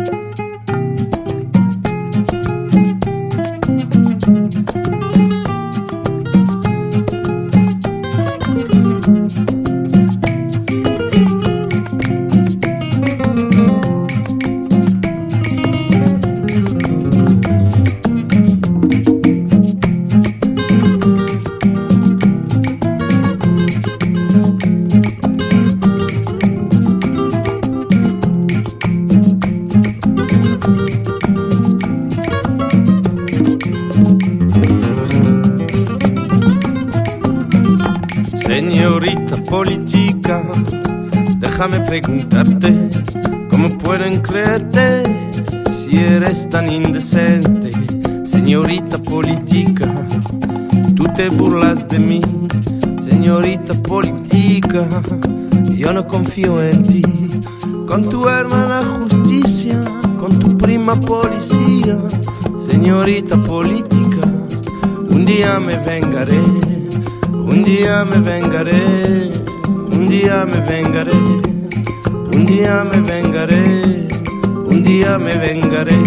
Señorita política, déjame preguntarte, ¿cómo pueden creerte si eres tan indecente? Señorita política, tú te burlas de mí. Señorita política, yo no confío en ti. Con tu hermana justicia, con tu prima policía. Señorita política, un día me vengaré. Un día me vengaré, un día me vengaré, un día me vengaré, un día me vengaré.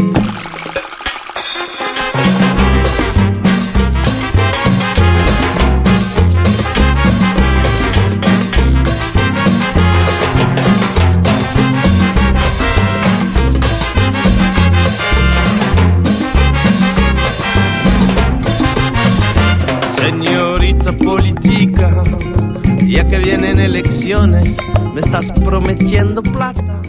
Señorita política, ya que vienen elecciones, me estás prometiendo plata.